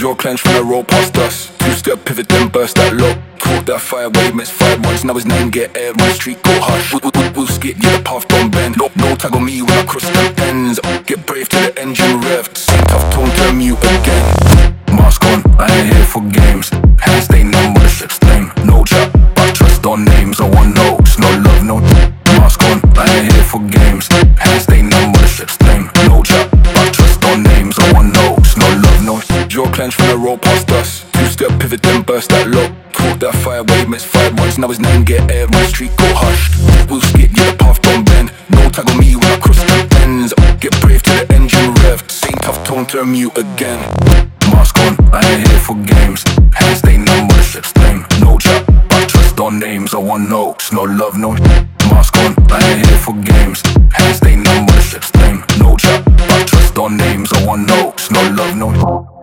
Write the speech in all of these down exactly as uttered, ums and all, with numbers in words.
Jaw clenched when I roll past us. Two-step pivot then burst that low. Caught that fire wave, missed five months. Now his name get aired when the street go hush. We'll, we'll, we'll skip, yeah, the path don't bend. No, no tag on me when I cross them ends. Get brave till the engine revved. Same tough tone, turn mute again. Mask on, I ain't here for games. Hands stay numb with a ship's name. No chat, but trust on names. I want notes, no love, no. Mask on, I ain't here for games. Hands stay numb with a ship's name. No chat, but trust on names. I want notes, no love, no. Jaw clenched when I roll past us. Two-step pivot then burst that low. Caught that fire wave, missed five months. Now his name get aired when the street go hushed. We'll skip, yeah, the path don't bend. No tag on me when I cross the ends. Get brave till the engine revved. Same tough tone, turn mute again. Mask on, I ain't here for games. Hands stay numb with a ship's name. No chat, but trust on names. I want notes, no love, no. Mask on, I ain't here for games. Hands stay numb with a ship's name. No chat, but trust on names. I want notes, no love, no.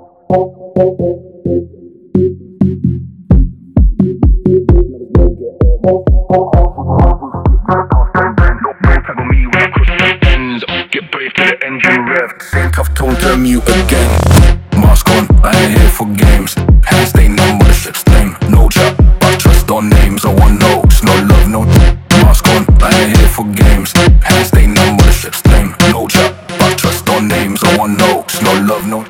Get brave till the engine revved. Same tough tone, turn mute again. Mask on, I ain't here for games. Hands stay numb with a ship's name. No chat, but trust on names. I want notes, no love, no. Mask on, I ain't here for games. Hands stay numb with a ship's name. No chat, but trust on names. I want notes, no love, no.